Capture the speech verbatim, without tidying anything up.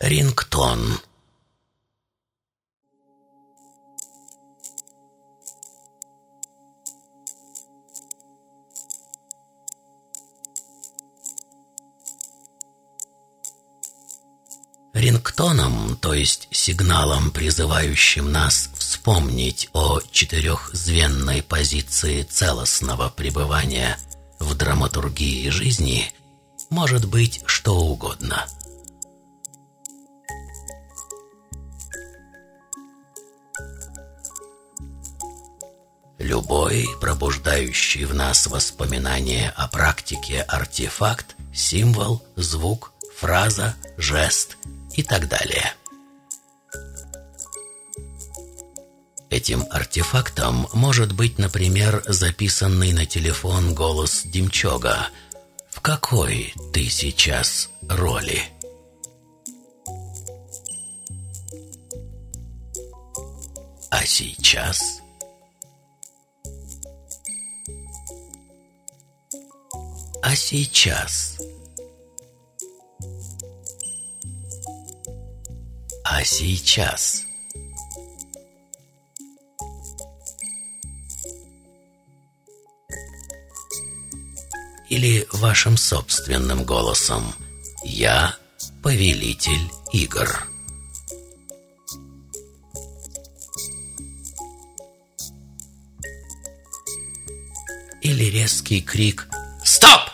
Рингтон. Рингтоном, то есть сигналом, призывающим нас вспомнить о четырехзвенной позиции целостного пребывания в драматургии жизни, может быть что угодно. Любой пробуждающий в нас воспоминание о практике артефакт, символ, звук, фраза, жест и так далее. Этим артефактом может быть, например, записанный на телефон голос Демчога. В какой ты сейчас роли? А сейчас? А сейчас? А сейчас? Или вашим собственным голосом: «Я повелитель игр». Или резкий крик: «Стоп!»